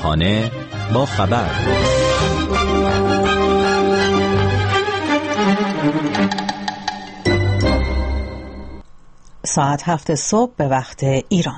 صبحانه با خبر. ساعت 7 صبح به وقت ایران.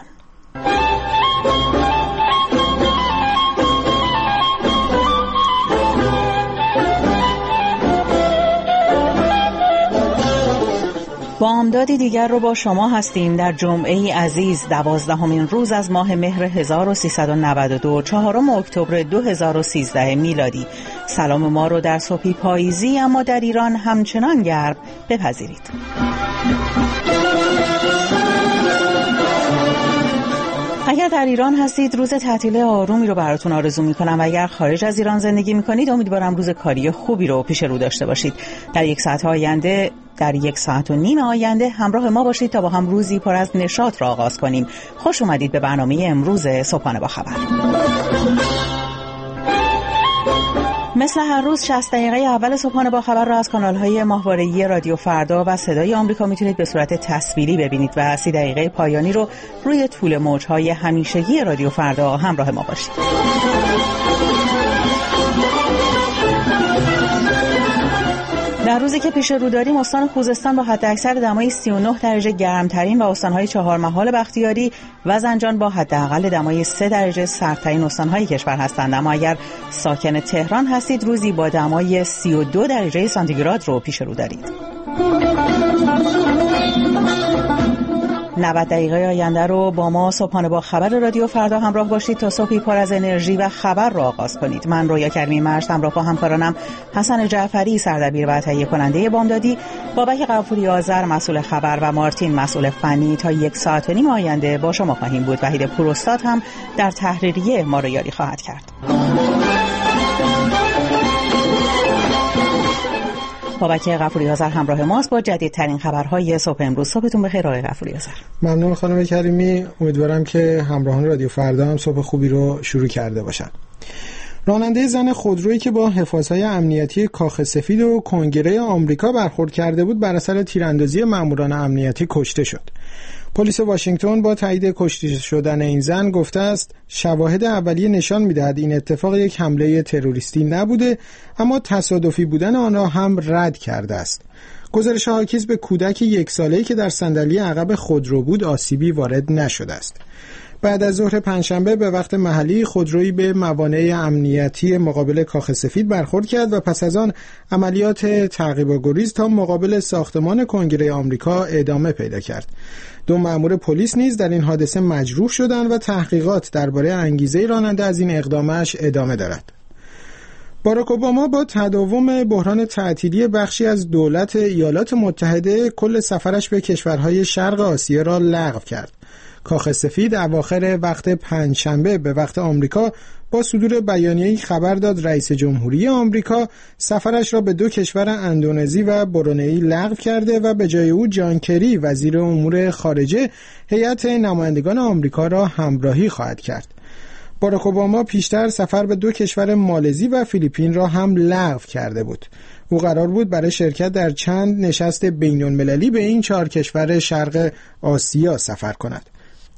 بامدادی دیگر رو با شما هستیم در جمعه عزیز 12مین روز از ماه مهر 1392 4 اکتبر 2013 میلادی. سلام ما رو در صبحی پاییزی اما در ایران همچنان گرم بپذیرید. اگر در ایران هستید روز تعطیل آرومی رو براتون آرزو میکنم و اگر خارج از ایران زندگی میکنید امیدوارم روز کاری خوبی رو پیش رو داشته باشید. در یک ساعت و نیم آینده همراه ما باشید تا با هم روزی پر از نشاط را آغاز کنیم. خوش اومدید به برنامه امروز صبحانه با خبر. مثل هر روز 60 دقیقه اول صبحانه با خبر را از کانال‌های ماهواره‌ای رادیو فردا و صدای آمریکا میتونید به صورت تصویری ببینید و 30 دقیقه پایانی رو روی طول موج‌های همیشگی رادیو فردا همراه ما باشید. در روزی که پیش رو داریم استان خوزستان با حداکثر دمای 39 درجه گرمترین و استان‌های چهارمحال بختیاری و زنجان با حداقل دمای 3 درجه سردترین استان‌های کشور هستند. اما اگر ساکن تهران هستید روزی با دمای 32 درجه سانتیگراد رو پیش رو دارید. 90 دقیقه آینده رو با ما صبحانه با خبر رادیو فردا همراه باشید تا صبحی پر از انرژی و خبر رو آغاز کنید. من رویا کریمی مرز همراه با همکارانم حسن جعفری سردبیر و تهیه کننده بامدادی، بابک غفوری آذر مسئول خبر و مارتین مسئول فنی تا 1 ساعت و نیم آینده با شما خواهیم بود. وحید پوراستاد هم در تحریریه ما رو یاری خواهد کرد. بابک غفوری آذر همراه ماست با جدیدترین خبرهای صبح امروز. صبحتون بخیر آقای غفوری آذر. ممنون خانم کریمی. امیدوارم که همراهان رادیو فردا هم صبح خوبی رو شروع کرده باشن. راننده زن خودرویی که با حفاظهای امنیتی کاخ سفید و کنگره آمریکا برخورد کرده بود بر اثر تیراندازی ماموران امنیتی کشته شد. پلیس واشنگتن با تایید کشته شدن این زن گفته است شواهد اولیه نشان می‌دهد این اتفاق یک حمله تروریستی نبوده، اما تصادفی بودن آن را هم رد کرده است. گزارش حاکیز به کودک 1 ساله‌ای که در صندلی عقب خودرو بود آسیبی وارد نشده است. بعد از ظهر پنجشنبه به وقت محلی خودرویی به موانع امنیتی مقابل کاخ سفید برخورد کرد و پس از آن عملیات تعقیب و گریز تا مقابل ساختمان کنگره آمریکا ادامه پیدا کرد. 2 مأمور پلیس نیز در این حادثه مجروح شدند و تحقیقات درباره انگیزه راننده از این اقدامش ادامه دارد. باراک اوباما با تداوم بحران تعطیلی بخشی از دولت ایالات متحده کل سفرش به کشورهای شرق آسیا را لغو کرد. کاخ سفید اواخر وقت پنجشنبه به وقت آمریکا با صدور بیانیه‌ای خبر داد رئیس جمهوری آمریکا سفرش را به 2 کشور اندونزی و برونئی لغو کرده و به جای او جان کری وزیر امور خارجه هیئت نمایندگان آمریکا را همراهی خواهد کرد. باراک اوباما پیشتر سفر به 2 کشور مالزی و فیلیپین را هم لغو کرده بود. او قرار بود برای شرکت در چند نشست بین‌المللی به این 4 کشور شرق آسیا سفر کند.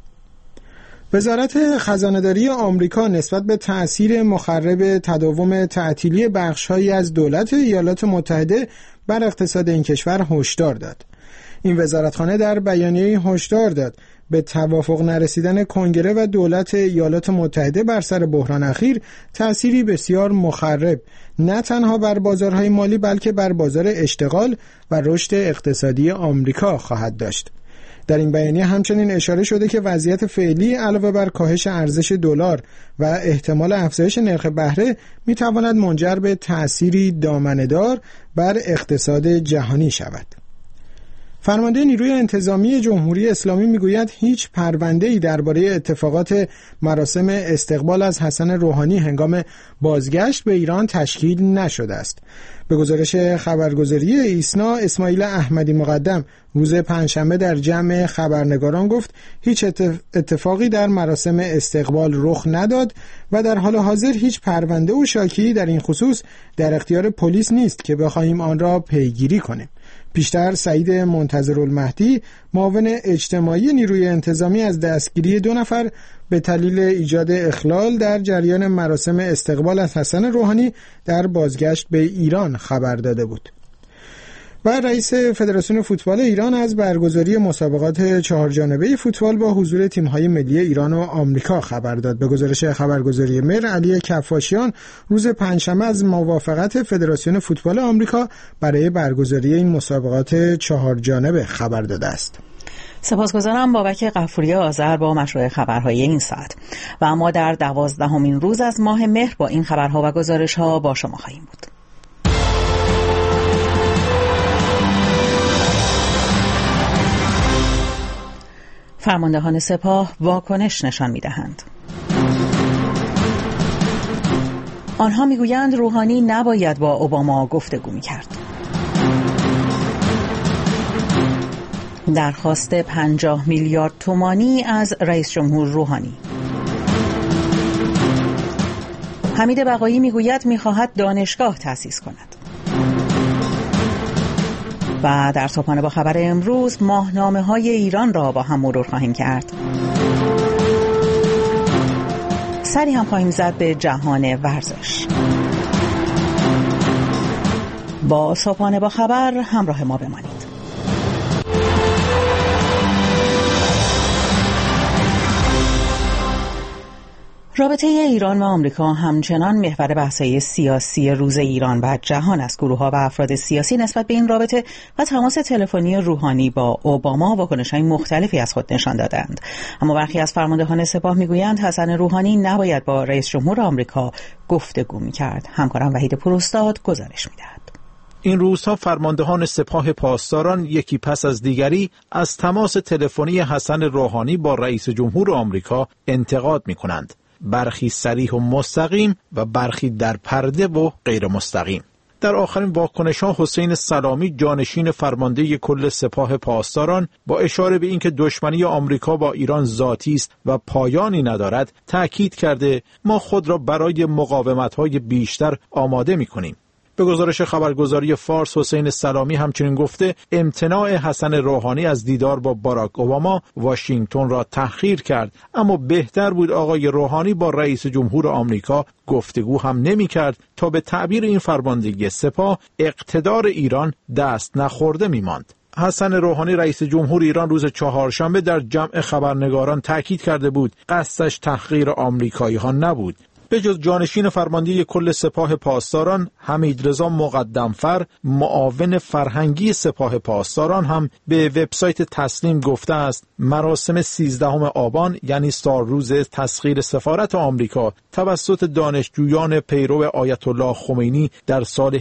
وزارت خزانه‌داری آمریکا نسبت به تأثیر مخرب تداوم تعطیلی بخش‌هایی از دولت ایالات متحده بر اقتصاد این کشور هشدار داد. این وزارتخانه در بیانیه‌ای هشدار داد به توافق نرسیدن کنگره و دولت ایالات متحده بر سر بحران اخیر تأثیری بسیار مخرب نه تنها بر بازارهای مالی بلکه بر بازار اشتغال و رشد اقتصادی آمریکا خواهد داشت. در این بیانیه همچنین اشاره شده که وضعیت فعلی علاوه بر کاهش ارزش دلار و احتمال افزایش نرخ بهره میتواند منجر به تأثیری دامنه‌دار بر اقتصاد جهانی شود. فرمانده نیروی انتظامی جمهوری اسلامی میگوید هیچ پرونده‌ای درباره اتفاقات مراسم استقبال از حسن روحانی هنگام بازگشت به ایران تشکیل نشده است. به گزارش خبرگزاری ایسنا، اسماعیل احمدی مقدم روز پنجشنبه در جمع خبرنگاران گفت هیچ اتفاقی در مراسم استقبال رخ نداد و در حال حاضر هیچ پرونده و شاکی در این خصوص در اختیار پلیس نیست که بخواهیم آن را پیگیری کنیم. پیشتر سعید منتظرالمهدی معاون اجتماعی نیروی انتظامی از دستگیری 2 نفر به دلیل ایجاد اخلال در جریان مراسم استقبال از حسن روحانی در بازگشت به ایران خبر داده بود. و رئیس فدراسیون فوتبال ایران از برگزاری مسابقات 4 جانبه فوتبال با حضور تیم‌های ملی ایران و آمریکا خبر داد. به گزارش خبرگزاری مر، علی کفاشیان روز پنجشنبه از موافقت فدراسیون فوتبال آمریکا برای برگزاری این مسابقات 4 جانبه خبر داده است. سپاسگزارم بابک غفوری آذر با مشروع خبرهای این ساعت. و اما در 12مین روز از ماه مهر با این خبرها و گزارش‌ها با شما خواهیم بود. فرماندهان سپاه واکنش نشان می‌دهند. آنها می‌گویند روحانی نباید با اوباما گفتگو می‌کرد. درخواست 50 میلیارد تومانی از رئیس جمهور روحانی. حمید بقایی می‌گوید می‌خواهد دانشگاه تأسیس کند. و در صبحانه با خبر امروز ماهنامه‌های ایران را با هم مرور خواهیم کرد. سری هم خواهیم زد به جهان ورزش. با صبحانه با خبر همراه ما بمانید. رابطه ایران و آمریکا همچنان محور بحث‌های سیاسی روز ایران و جهان است. گروه‌ها و افراد سیاسی نسبت به این رابطه و تماس تلفنی روحانی با اوباما واکنش‌های مختلفی از خود نشان دادند. اما برخی از فرماندهان سپاه می‌گویند حسن روحانی نباید با رئیس جمهور آمریکا گفتگو می‌کرد. همکارم وحید پوراستاد گزارش می‌دهد. این روزها فرماندهان سپاه پاسداران یکی پس از دیگری از تماس تلفنی حسن روحانی با رئیس جمهور آمریکا انتقاد می‌کنند. برخی صریح و مستقیم و برخی در پرده و غیر مستقیم. در آخرین واکنش‌ها حسین سلامی جانشین فرمانده کل سپاه پاسداران با اشاره به اینکه دشمنی آمریکا با ایران ذاتی است و پایانی ندارد تأکید کرده ما خود را برای مقاومت‌های بیشتر آماده می‌کنیم. به گزارش خبرگزاری فارس حسین سلامی همچنین گفته امتناع حسن روحانی از دیدار با باراک اوباما واشنگتن را تأخیر کرد، اما بهتر بود آقای روحانی با رئیس جمهور آمریکا گفتگو هم نمی کرد تا به تعبیر این فرماندهی سپاه اقتدار ایران دست نخورده می ماند. حسن روحانی رئیس جمهور ایران روز چهارشنبه در جمع خبرنگاران تأکید کرده بود قصدش تحقیر آمریکایی ها نبود. به جز جانشین فرمانده کل سپاه پاسداران حمیدرضا مقدمفر معاون فرهنگی سپاه پاسداران هم به وبسایت تسنیم گفته است مراسم 13 آبان یعنی سالروز تسخیر سفارت آمریکا توسط دانشجویان پیرو آیت الله خمینی در سال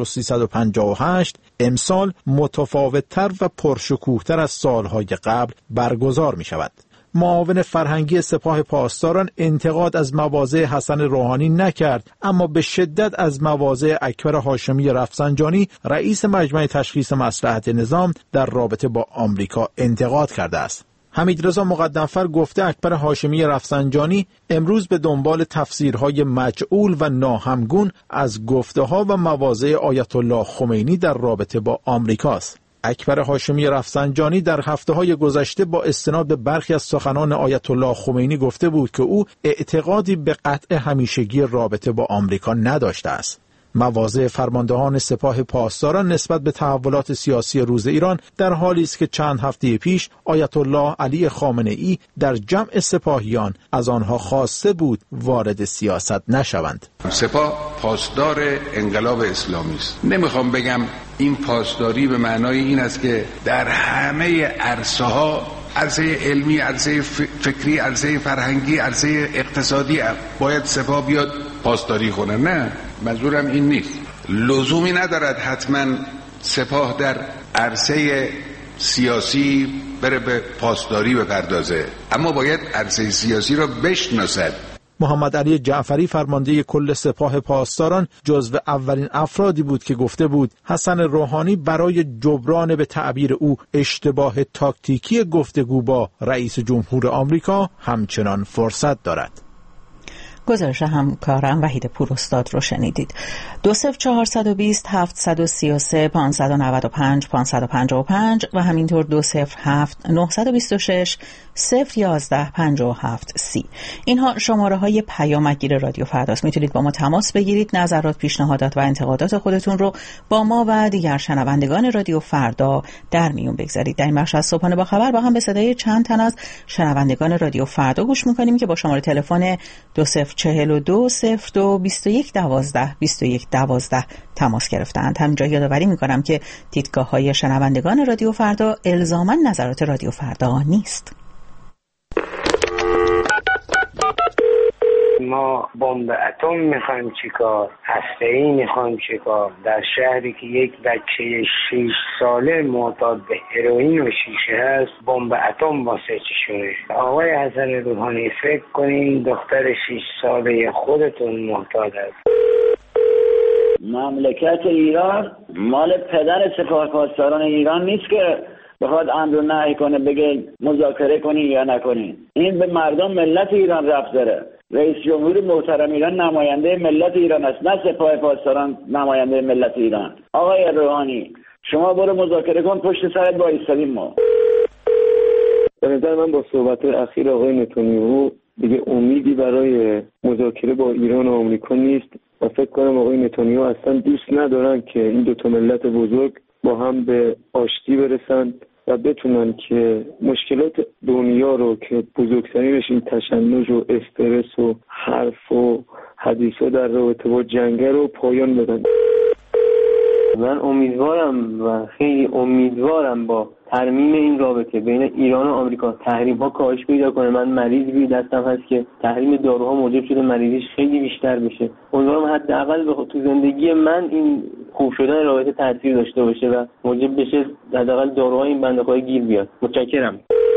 1358 امسال متفاوت‌تر و پرشکوه‌تر از سالهای قبل برگزار می شود. معاون فرهنگی سپاه پاسداران انتقاد از مواضع حسن روحانی نکرد، اما به شدت از مواضع اکبر هاشمی رفسنجانی رئیس مجمع تشخیص مصلحت نظام در رابطه با آمریکا انتقاد کرده است. حمیدرضا مقدمفر گفته اکبر هاشمی رفسنجانی امروز به دنبال تفسیرهای مجعول و ناهمگون از گفته‌ها و مواضع آیت الله خمینی در رابطه با آمریکاست. اکبر هاشمی رفسنجانی در هفته‌های گذشته با استناد به برخی از سخنان آیت الله خمینی گفته بود که او اعتقادی به قطع همیشگی رابطه با آمریکا نداشته است. مواضع فرماندهان سپاه پاسداران نسبت به تحولات سیاسی روز ایران در حالی است که چند هفته پیش آیت الله علی خامنه‌ای در جمع سپاهیان از آنها خواسته بود وارد سیاست نشوند. سپاه پاسدار انقلاب اسلامی است. نمیخوام بگم این پاسداری به معنای این است که در همه عرصه‌ها، عرصه علمی، عرصه فکری، عرصه فرهنگی، عرصه اقتصادی باید سپاه بیاد پاسداری کنه. نه، منظورم این نیست. لزومی ندارد حتما سپاه در عرصه سیاسی بره به پاسداری بپردازه، اما باید عرصه سیاسی را بشناسد. محمد علی جعفری فرمانده کل سپاه پاسداران جزو اولین افرادی بود که گفته بود حسن روحانی برای جبران به تعبیر او اشتباه تاکتیکی گفتگو با رئیس جمهور آمریکا همچنان فرصت دارد. گزارش همکارم وحید پوراستاد رو شنیدید. 20420 733 595 555 و همینطور 207 926 011 57 30. اینها شماره های پیامگیر رادیو فرداست. میتونید با ما تماس بگیرید، نظرات، پیشنهادات و انتقادات خودتون رو با ما و دیگر شنوندگان رادیو فردا در میون بگذارید. در این بخش از صبحانه با خبر با هم به صدای چند تن از شنوندگان رادیو فردا گوش میکنیم که با شماره تلفن 2042 02 21 12 21 12 تماس گرفتند. همینجا یادآوری میکنم که دیدگاه های شنوندگان رادیو فردا الزاماً نظرات رادیو فردا نیست. ما بمب اتم میخوایم چیکار؟ هسته‌ای میخوایم چیکار؟ در شهری که یک بچه 6 ساله معتاد به هروئین و شیشه هست، بمب اتم واسه چشونه؟ آقای حسن روحانی فکر کنین دختر 6 ساله خودتون معتاد است. مملکت ایران مال پدر سپاه پاسداران ایران نیست که بخواد امر و نهی کنه بگه مذاکره کنین یا نکنین. این به مردم ملت ایران ربط داره. رئیس جمهور محترم ایران نماینده ملت ایران است، نه سپاه پاسداران نماینده ملت ایران. آقای روحانی شما برو مذاکره کن، پشت سرت وایسادیم ما. به نظر من با صحبت اخیر آقای نتانیاهو دیگه امیدی برای مذاکره با ایران و آمریکا نیست و فکر کنم آقای نتانیاهو اصلا دوست ندارن که این دو تا ملت بزرگ با هم به آشتی برسن و بتونن که مشکلات دنیا رو که بزرگترینش این تشنج و استرس و حرف و حدیثا در رابطه با جنگ رو پایان بدن. من امیدوارم و خیلی امیدوارم با ترمیم این رابطه بین ایران و آمریکا تحریم ها کاهش پیدا کنه. من مریضی دستم هست که تحریم داروها موجب شده مریضیش خیلی بیشتر بشه. امیدوارم حداقل تو زندگی من این خوب شدن رابطه تاثیر داشته باشه و موجب بشه حداقل داروها این بنده‌های گیر بیاد. متشکرم.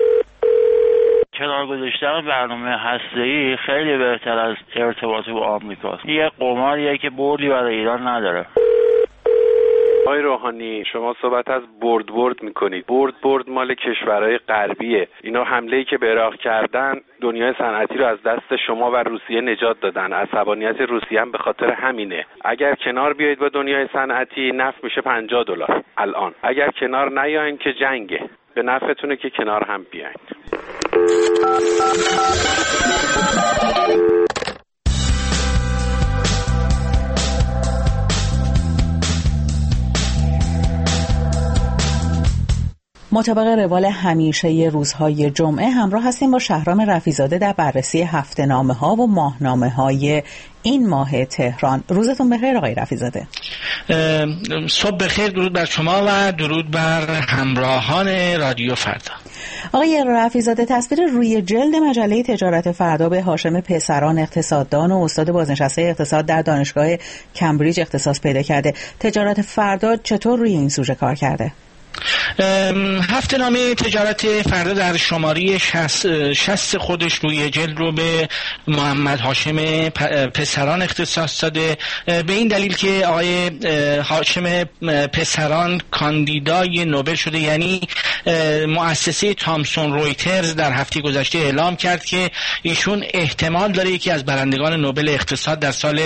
کنار گذاشتن برنامه هسته‌ای خیلی بهتر از ارتباط با آمریکاست. یه قماریه که بردی برای ایران نداره. آقای روحانی شما صحبت از برد میکنید. برد مال کشورهای غربیه. اینا حمله‌ای که به عراق کردن دنیای صنعتی رو از دست شما و روسیه نجات دادن. عصبانیت روسیه هم به خاطر همینه. اگر کنار بیایید با دنیای صنعتی نفت میشه $50 الان. اگر کنار نیاین که جنگه. به نفعتونه که کنار هم بیاین. مطابق روال همیشه روزهای جمعه همراه هستیم با شهرام رفیع‌زاده در بررسی هفته‌نامه‌ها و ماهنامه‌های این ماه تهران. روزتون بخیر آقای رفیع‌زاده. صبح بخیر، درود بر شما و درود بر همراهان رادیو فردا. آقای رفیع‌زاده، تصویر روی جلد مجله تجارت فردا به هاشم پسران، اقتصاددان و استاد بازنشسته اقتصاد در دانشگاه کمبریج اختصاص پیدا کرده. تجارت فردا چطور روی این سوژه کار کرده؟ هفته‌نامه تجارت فردا در شماره 60 خودش روی جلد رو به محمد هاشم پسران اختصاص داده، به این دلیل که آقای هاشم پسران کاندیدای نوبل شده. یعنی مؤسسه تامسون رویترز در هفته گذشته اعلام کرد که ایشون احتمال داره یکی از برندگان نوبل اقتصاد در سال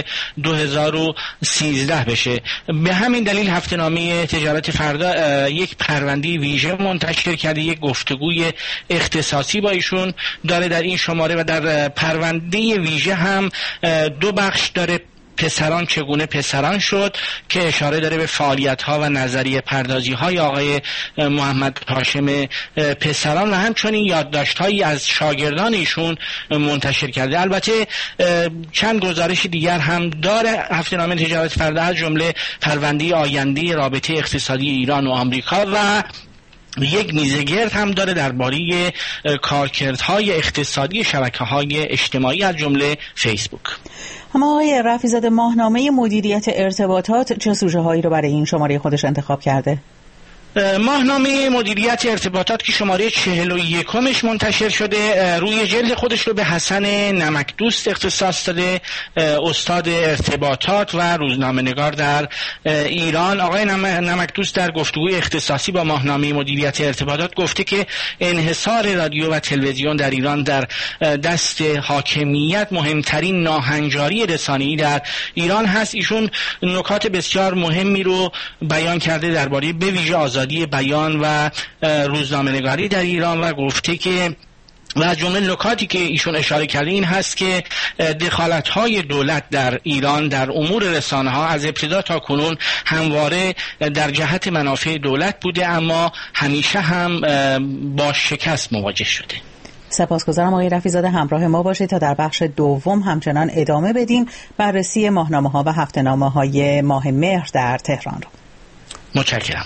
2013 بشه. به همین دلیل هفته‌نامه تجارت فردا یک پرونده ویژه منتشر کرده، یک گفتگوی اختصاصی با ایشون داره در این شماره و در پرونده ویژه هم 2 بخش داره. پسران چگونه پسران شد که اشاره داره به فعالیت‌ها و نظریه پردازی‌های آقای محمد هاشم پسران و همچنین یادداشت‌هایی از شاگردان ایشون منتشر کرده. البته چند گزارش دیگر هم داره هفته‌نامه تجارت فردا، از جمله پرونده آینده رابطه اقتصادی ایران و آمریکا و یک میزگرد هم داره درباره کارکردهای اقتصادی شبکه‌های اجتماعی از جمله فیسبوک. اما آقای رفیع‌زاده، ماهنامه مدیریت ارتباطات چه سوژه‌هایی رو برای این شماره خودش انتخاب کرده؟ ماهنامه مدیریت ارتباطات که شماره 41 منتشر شده روی جلد خودش رو به حسن نمکدوست اختصاص داده، استاد ارتباطات و روزنامه‌نگار در ایران. آقای نمکدوست در گفتگوی اختصاصی با ماهنامه مدیریت ارتباطات گفته که انحصار رادیو و تلویزیون در ایران در دست حاکمیت مهمترین ناهنجاری رسانه‌ای در ایران هست. ایشون نکات بسیار مهمی رو بیان کرده درباره به ویژه آزادی بیان و روزنامه‌نگاری در ایران و گفته که و از جمله نکاتی که ایشون اشاره کرده این هست که دخالت‌های دولت در ایران در امور رسانه‌ها از ابتدا تا کنون همواره در جهت منافع دولت بوده، اما همیشه هم با شکست مواجه شده. سپاسگزارم آقای رفیع‌زاده، همراه ما باشید تا در بخش دوم همچنان ادامه بدیم بررسی ماهنامه‌ها و هفته‌نامه‌های ماه مهر در تهران رو. متشکرم.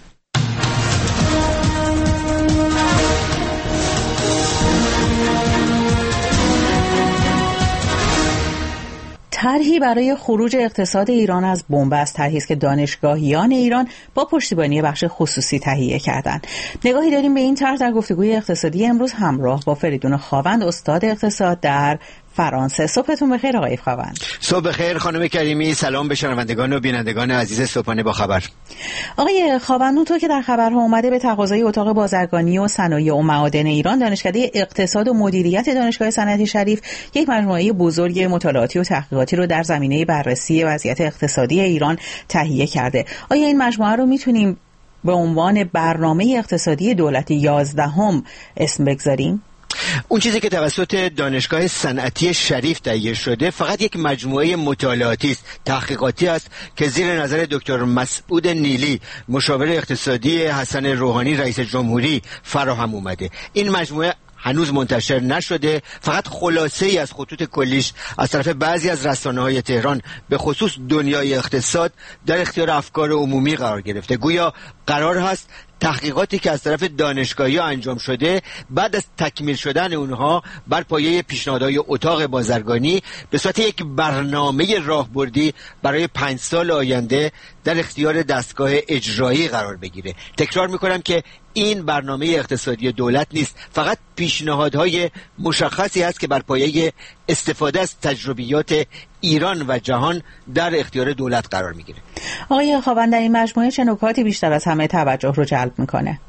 طرحی برای خروج اقتصاد ایران از بنبست، طرحی است که دانشگاهیان ایران با پشتیبانی بخش خصوصی تهیه کردند. نگاهی داریم به این طرح در گفتگوی اقتصادی امروز همراه با فریدون خاوند، استاد اقتصاد در فرانسه. صبحتون بخیر آقای خاوند. صبح بخیر خانم کریمی، سلام به شنوندگان و بینندگان عزیز صبحانه با خبر. آقای خاوند، اونطور که در خبرها اومده به تقاضای اتاق بازرگانی و صنایع و معادن ایران، دانشکده اقتصاد و مدیریت دانشگاه صنعتی شریف یک مجموعه بزرگ مطالعاتی و تحقیقاتی رو در زمینه بررسی وضعیت اقتصادی ایران تهیه کرده. آیا این مجموعه رو میتونیم به عنوان برنامه اقتصادی دولت 11 اسم بگذاریم؟ اون چیزی که توسط دانشگاه صنعتی شریف تهیه شده فقط یک مجموعه مطالعاتی است، تحقیقاتی است که زیر نظر دکتر مسعود نیلی، مشاور اقتصادی حسن روحانی رئیس جمهوری فراهم اومده. این مجموعه هنوز منتشر نشده، فقط خلاصه ای از خطوط کلیش از طرف بعضی از رسانه‌های تهران به خصوص دنیای اقتصاد در اختیار افکار عمومی قرار گرفته. گویا قرار هست تحقیقاتی که از طرف دانشگاهی انجام شده بعد از تکمیل شدن اونها بر پایه پیشنهادهای اتاق بازرگانی به صورت یک برنامه راهبردی برای 5 سال آینده در اختیار دستگاه اجرایی قرار بگیره. تکرار میکنم که این برنامه اقتصادی دولت نیست، فقط پیشنهادهای مشخصی است که بر پایه استفاده از تجربیات ایران و جهان در اختیار دولت قرار میگیره. آقای خاوند، در این مجموعه چه نکاتی بیشتر از همه توجه رو جلب میکنه؟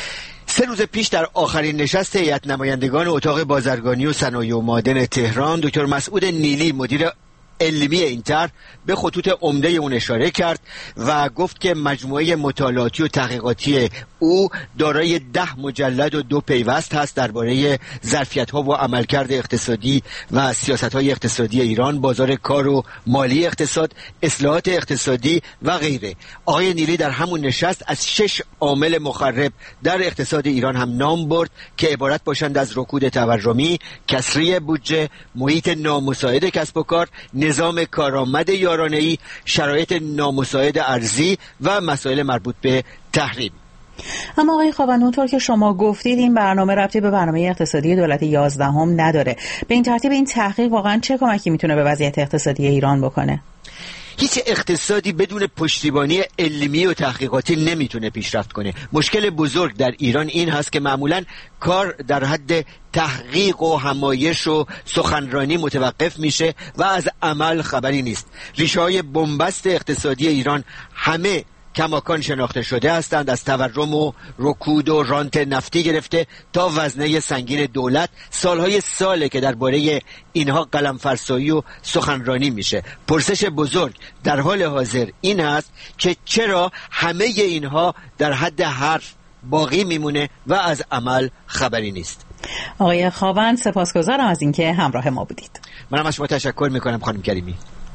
3 روز پیش در آخرین نشست هیئت نمایندگان اتاق بازرگانی و صنایع و معادن تهران، دکتر مسعود نیلی مدیر علمی این طرح به خطوط عمده اون اشاره کرد و گفت که مجموعه مطالعاتی و تحقیقاتی او دارای 10 مجلد و 2 پیوست هست درباره ظرفیت‌ها و عملکرد اقتصادی و سیاست‌های اقتصادی ایران، بازار کار و مالی اقتصاد، اصلاحات اقتصادی و غیره. آقای نیلی در همون نشست از 6 عامل مخرب در اقتصاد ایران هم نام برد که عبارت باشند از رکود تورمی، کسری بودجه، محیط نامساعد کسب و کار، نظام کارآمد یارانه‌ای، شرایط نامساعد ارزی و مسائل مربوط به تحریم. اما آقای خاوند، اونطور که شما گفتید این برنامه ربطی به برنامه اقتصادی دولت 11 نداره. به این ترتیب این تحقیق واقعا چه کمکی میتونه به وضعیت اقتصادی ایران بکنه؟ هیچ اقتصادی بدون پشتیبانی علمی و تحقیقاتی نمیتونه پیشرفت کنه. مشکل بزرگ در ایران این هست که معمولاً کار در حد تحقیق و همایش و سخنرانی متوقف میشه و از عمل خبری نیست. ریشه‌های بنبست اقتصادی ایران همه کماکان شناخته شده هستند، از تورم و رکود و رانت نفتی گرفته تا وزنه سنگین دولت. سالهای ساله که درباره اینها قلم فرسایی و سخنرانی میشه. پرسش بزرگ در حال حاضر این هست که چرا همه اینها در حد حرف باقی میمونه و از عمل خبری نیست. آقای خاوند، سپاسگزارم از اینکه همراه ما بودید. منم از شما تشکر میکنم خانم کریمی.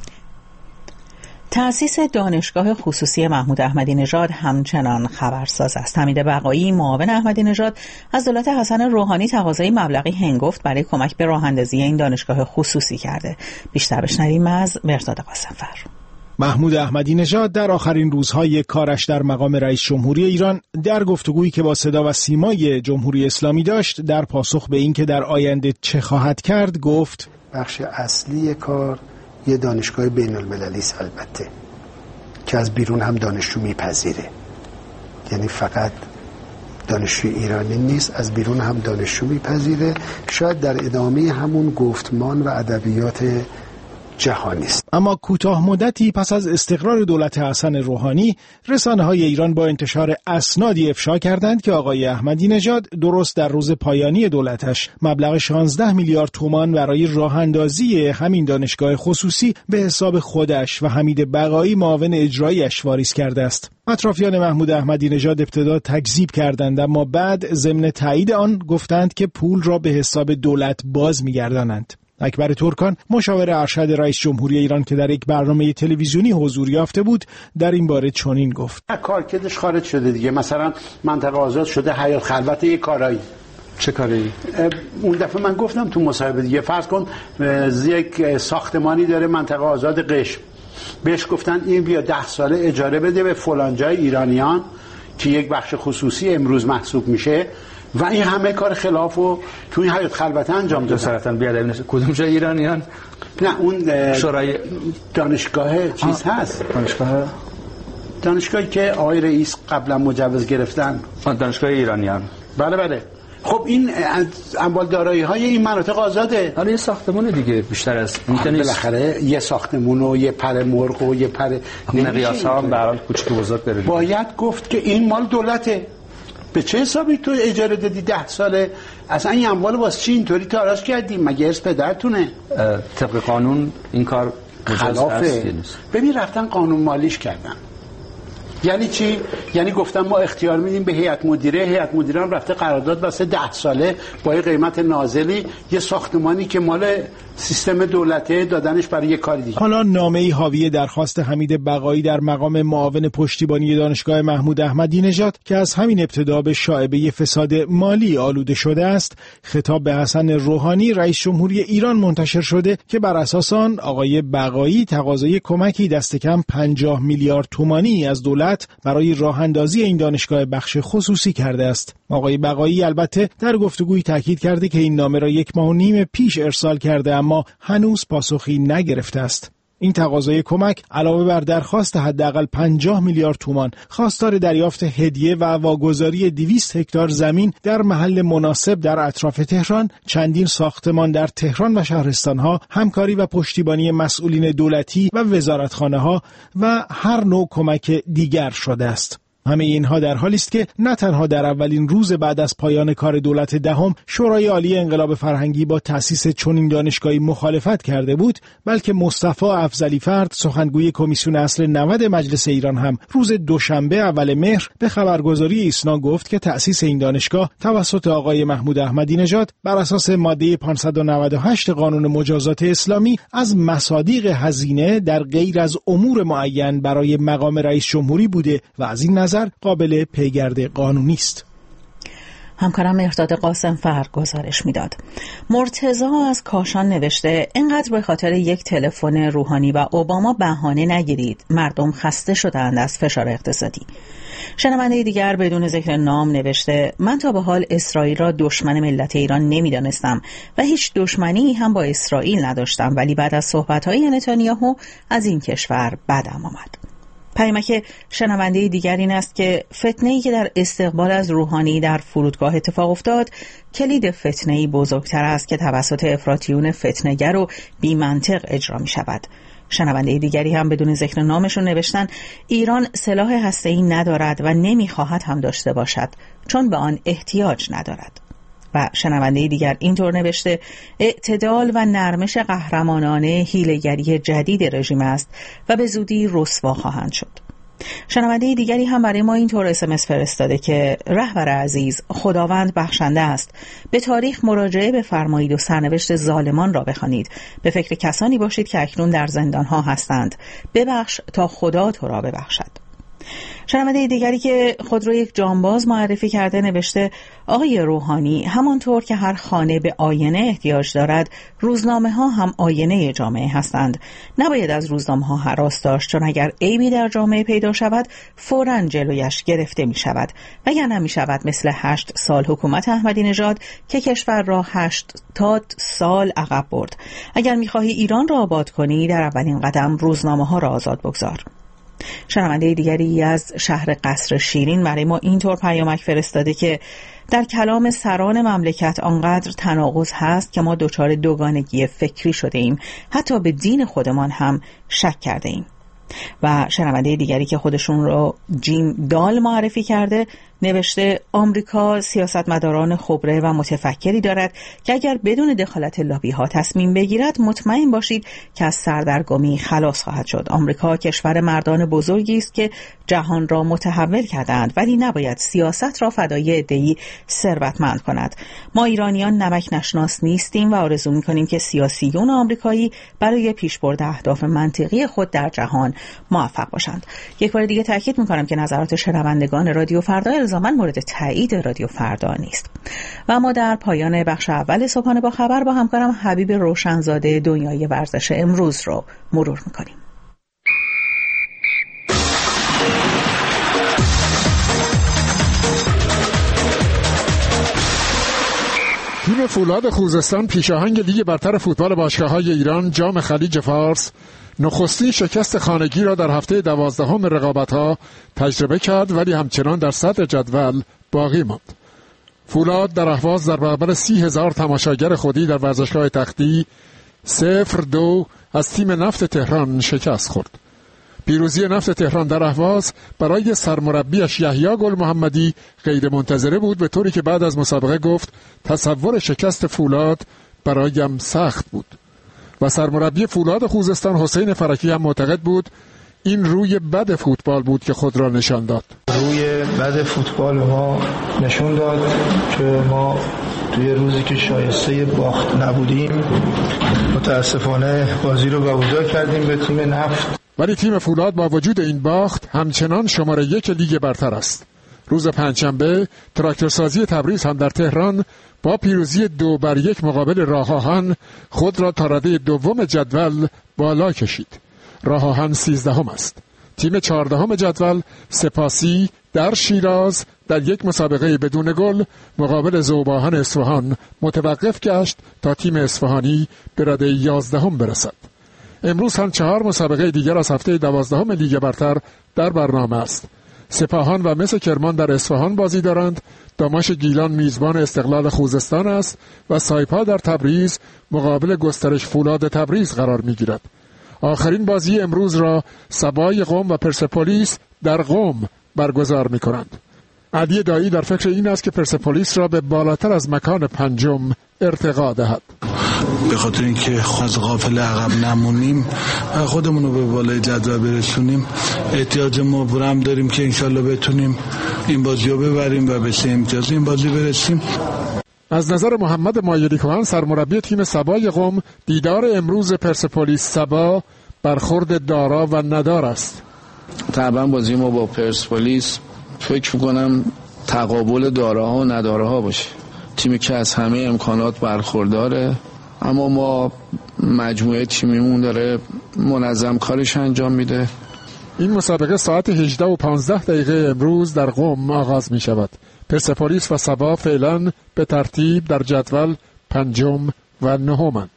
تأسیس دانشگاه خصوصی محمود احمدی نژاد همچنان خبرساز است. حمید بقایی، معاون احمدی نژاد، از دولت حسن روحانی تقاضای مبلغی هنگفت برای کمک به راه‌اندازی این دانشگاه خصوصی کرده. بیشتر بشنویم از مرداد قاسم‌فر. محمود احمدی نژاد در آخرین روزهای کارش در مقام رئیس جمهوری ایران در گفتگویی که با صدا و سیمای جمهوری اسلامی داشت در پاسخ به این که در آینده چه خواهد کرد گفت: بخش اصلی کار یه دانشگاه بین المللی است، البته که از بیرون هم دانشجو میپذیره. یعنی فقط دانشجوی ایرانی نیست، از بیرون هم دانشجو میپذیره، شاید در ادامه همون گفتمان و ادبیات جهانی است. اما کوتاه مدتی پس از استقرار دولت حسن روحانی، رسانه‌های ایران با انتشار اسنادی افشا کردند که آقای احمدی نژاد درست در روز پایانی دولتش مبلغ 16 میلیارد تومان برای راه اندازی همین دانشگاه خصوصی به حساب خودش و حمید بقایی معاون اجرایی‌اش واریز کرده است. اطرافیان محمود احمدی نژاد ابتدا تکذیب کردند، اما بعد ضمن تایید آن گفتند که پول را به حساب دولت باز می‌گردانند. اکبر ترکان، مشاور ارشد رئیس جمهوری ایران که در یک برنامه تلویزیونی حضور یافته بود، در این باره چنین گفت: کارکردش خارج شده دیگه. مثلا منطقه آزاد شده حیات خلوت یک کارایی. چه کاری؟ اون دفعه من گفتم تو مصاحبه دیگه، فرض کن یک ساختمانی داره منطقه آزاد قشم، بهش گفتن این بیا 10 ساله اجاره بده به فلان جای ایرانیان که یک بخش خصوصی امروز محسوب میشه و این همه کار خلافو تو این حیات خلوت انجام داد. جسارتاً بیادبی نشه. کدوم جای ایرانیان؟ نه اون شورای دانشگاه چیز هست. دانشگاهی که آقای رئیس قبلا مجوز گرفتن. دانشگاه ایرانیان. بله. خب این اموال دارایی‌های این مناطق آزاده. حالا یه ساختمون دیگه بیشتر از بالاخره یه ساختمون و یه پر مرغ و یه پر نقیاس‌ها هم به هر حال کوچیک و بزرگ داره. باید گفت که این مال دولته. به چه حسابی تو اجاره دادی 10 ساله؟ اصلا این اموال واسه چی اینطوری تاراج کردی؟ مگه ارث پدرتونه؟ طبق قانون این کار خلافه. ببین رفتن قانون مالیش کردن. یعنی چی؟ یعنی گفتن ما اختیار میدیم به هیئت مدیره هم رفته قرارداد واسه 10 ساله با یه قیمت نازلی یه ساختمانی که مال سیستم دولته دادنش برای یه کاری دیگه. حالا نامه‌ای حاوی درخواست حمید بقایی در مقام معاون پشتیبانی دانشگاه محمود احمدی نژاد که از همین ابتدا به شایبه فساد مالی آلوده شده است، خطاب به حسن روحانی رئیس جمهوری ایران منتشر شده که بر اساس آن آقای بقایی تقاضای کمکی دست کم 50 میلیارد تومانی از دولت برای راه اندازی این دانشگاه بخش خصوصی کرده است. آقای بقایی البته در گفتگویی تاکید کرده که این نامه را 1.5 ماه پیش ارسال کرده اما هنوز پاسخی نگرفته است. این تقاضای کمک علاوه بر درخواست حداقل 50 میلیارد تومان خواستار دریافت هدیه و واگذاری 200 هکتار زمین در محل مناسب در اطراف تهران، چندین ساختمان در تهران و شهرستانها، همکاری و پشتیبانی مسئولین دولتی و وزارتخانه‌ها و هر نوع کمک دیگر شده است. همه اینها در حالی است که نه تنها در اولین روز بعد از پایان کار دولت دهم شورای عالی انقلاب فرهنگی با تأسیس چنین دانشگاهی مخالفت کرده بود، بلکه مصطفی افضلی فرد سخنگوی کمیسیون اصل 90 مجلس ایران هم روز دوشنبه اول مهر به خبرگزاری ایسنا گفت که تأسیس این دانشگاه توسط آقای محمود احمدی نژاد بر اساس ماده 598 قانون مجازات اسلامی از مصادیق هزینه در غیر از امور معین برای مقام رئیس جمهوری بوده و از این نظر قابل پیگرد قانونی است. همکارم مهرداد قاسم فرق گزارش میداد. مرتضی از کاشان نوشته اینقدر به خاطر یک تلفن روحانی و اوباما بهانه نگیرید، مردم خسته شدند از فشار اقتصادی. شنونده دیگر بدون ذکر نام نوشته من تا به حال اسرائیل را دشمن ملت ایران نمیدانستم و هیچ دشمنی هم با اسرائیل نداشتم، ولی بعد از صحبت‌های نتانیاهو از این کشور بدم آمد. پیامک شنونده دیگر این است که فتنه‌ای که در استقبال از روحانی در فرودگاه اتفاق افتاد کلید فتنه‌ای بزرگتر است که توسط افراطیون فتنه‌گر و بی‌منطق اجرا می شود. شنونده دیگری هم بدون ذکر نامشون نوشتن ایران سلاح هسته‌ای ندارد و نمی‌خواهد هم داشته باشد چون به آن احتیاج ندارد. و شنونده دیگر اینطور نوشته اعتدال و نرمش قهرمانانه حیله‌گری جدید رژیم است و به زودی رسوا خواهند شد. شنونده دیگری هم برای ما اینطور SMS فرستاده که رهبر عزیز، خداوند بخشنده است، به تاریخ مراجعه بفرمایید و سرنوشت ظالمان را بخوانید، به فکر کسانی باشید که اکنون در زندانها هستند، ببخش تا خدا تو را ببخشد. شنونده دیگری که خود را یک جانباز معرفی کرده نوشته آقای روحانی، همانطور که هر خانه به آینه احتیاج دارد، روزنامه ها هم آینه جامعه هستند. نباید از روزنامه ها هراس داشت، چون اگر عیبی در جامعه پیدا شود فوراً جلویش گرفته می شود، وگرنه می شود مثل 8 سال حکومت احمدی نژاد که کشور را 80 سال عقب برد. اگر می خواهی ایران را آباد کنی، در اولین قدم روزنامه ها را آزاد بگذار. شنونده دیگری از شهر قصر شیرین برای ما اینطور پیامک فرستاده که در کلام سران مملکت آنقدر تناقض هست که ما دچار دوگانگی فکری شده ایم، حتی به دین خودمان هم شک کرده ایم. و شنونده دیگری که خودشون رو جیم دال معرفی کرده نوشته آمریکا سیاستمداران خبره و متفکری دارد که اگر بدون دخالت لابی ها تصمیم بگیرد مطمئن باشید که از سردرگمی خلاص خواهد شد. آمریکا کشور مردان بزرگی است که جهان را متحول کردند، ولی نباید سیاست را فدای عده‌ای ثروتمند کند. ما ایرانیان نمک نشناس نیستیم و آرزو می‌کنیم که سیاسیون آمریکایی برای پیشبرد اهداف منطقی خود در جهان موفق باشند. یک بار دیگه تاکید می‌کنم که نظرات شنوندگان رادیو فردا الزاماً مورد تایید رادیو فردا نیست. و ما در پایان بخش اول صبحانه با خبر با همکارم حبیب روشنزاده دنیای ورزش امروز رو مرور می‌کنیم. تیم فولاد خوزستان پیشاهنگ لیگ برتر فوتبال باشگاه‌های ایران جام خلیج فارس نخستین شکست خانگی را در هفته 12 رقابت‌ها تجربه کرد، ولی همچنان در صدر جدول باقی ماند. فولاد در اهواز در برابر 30,000 تماشاگر خودی در ورزشگاه تختی 0-2 از تیم نفت تهران شکست خورد. پیروزی نفت تهران در اهواز برای سرمربیش یحیی گل محمدی غیر منتظره بود، به طوری که بعد از مسابقه گفت تصور شکست فولاد برایم سخت بود. و سرمربی فولاد خوزستان حسین فرکی هم معتقد بود این روی بد فوتبال بود که خود را نشان داد. روی بد فوتبال ما نشون داد که ما توی روزی که شایسته باخت نبودیم متاسفانه بازی رو واگذار کردیم به تیم نفت. ولی تیم فولاد با وجود این باخت همچنان شماره 1 لیگ برتر است. روز پنجشنبه تراکتورسازی تبریز هم در تهران با پیروزی 2-1 مقابل راه آهن خود را تا رده دوم جدول بالا کشید. راه آهن 13 است. تیم 14 جدول سپاسی در شیراز در یک مسابقه بدون گل مقابل ذوب‌آهن اصفهان متوقف گشت تا تیم اصفهانی به رده 11 برسد. امروز هم 4 مسابقه دیگر از هفته 12 لیگ برتر در برنامه است. سپاهان و مس کرمان در اصفهان بازی دارند. داماش گیلان میزبان استقلال خوزستان است و سایپا در تبریز مقابل گسترش فولاد تبریز قرار میگیرد. آخرین بازی امروز را سبای قم و پرسپولیس در قم برگزار میکنند. علی دایی در فکر این است که پرسپولیس را به بالاتر از مکان 5 ارتقا دهد. به خاطر اینکه از قافله عقب نمونیم، خودمون رو به بالای جدول برسونیم، احتیاج مبرم داریم که انشالله بتونیم این بازی رو ببریم و به 3 امتیاز این بازی برسیم. از نظر محمد مایلی کهن سرمربی تیم سبای قم، دیدار امروز پرسپولیس سبا برخورد دارا و ندار است. طبعا بازی ما با پرسپولیس فکر میکنم تقابل داراها و ندارها باشه. تیمی که از همه امکانات برخورداره، اما ما مجموعه تیمیمون داره منظم کارش انجام میده. این مسابقه ساعت 18:15 امروز در قم آغاز می شود. پرسپولیس و سبا فعلا به ترتیب در جدول 5 و 9.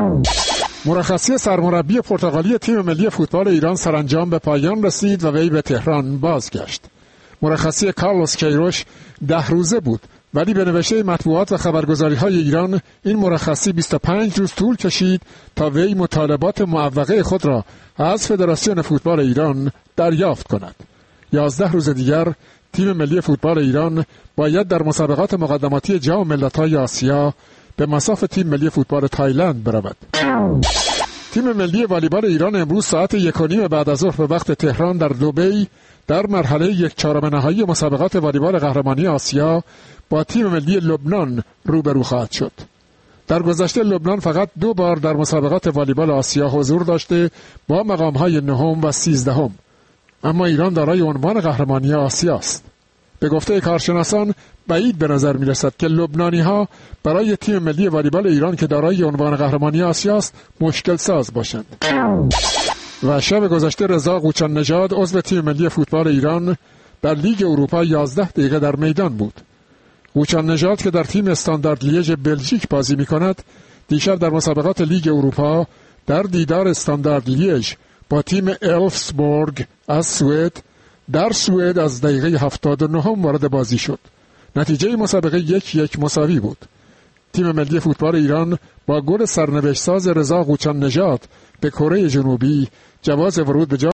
مرخصی سرمربی پرتغالی تیم ملی فوتبال ایران سرانجام به پایان رسید و وی به تهران بازگشت. مرخصی کارلوس کیروش 10 روزه بود، ولی به نوشته مطبوعات و خبرگزاری‌های ایران این مرخصی 25 روز طول کشید تا وی مطالبات معوقه خود را از فدراسیون فوتبال ایران دریافت کند. 11 روز دیگر تیم ملی فوتبال ایران باید در مسابقات مقدماتی جام ملت‌های آسیا به مصاف تیم ملی فوتبال تایلند برود. تیم ملی والیبال ایران امروز ساعت 1:30 بعد از ظهر به وقت تهران در دبی در مرحله 1/4 نهایی مسابقات والیبال قهرمانی آسیا با تیم ملی لبنان روبرو خواهد شد. در گذشته لبنان فقط 2 بار در مسابقات والیبال آسیا حضور داشته با مقام‌های 9 و 13. اما ایران دارای عنوان قهرمانی آسیا است. به گفته کارشناسان بعید به نظر می‌رسد که لبنانی‌ها برای تیم ملی والیبال ایران که دارای عنوان قهرمانی آسیا است مشکل ساز باشند. و شب گذشته رضا قوچان نژاد عضو تیم ملی فوتبال ایران در لیگ اروپا 11 دقیقه در میدان بود. قوچان نژاد که در تیم استاندارد لیژ بلژیک بازی می‌کند، دیشب در مسابقات لیگ اروپا در دیدار استاندارد لیژ با تیم الفسبورگ از سوئد در سوئد از دقیقه 79 وارد بازی شد. نتیجه مسابقه 1-1 مساوی بود. تیم ملی فوتبال ایران با گل سرنوشت‌ساز رضا قوچان نژاد به کره جنوبی جواز ورود به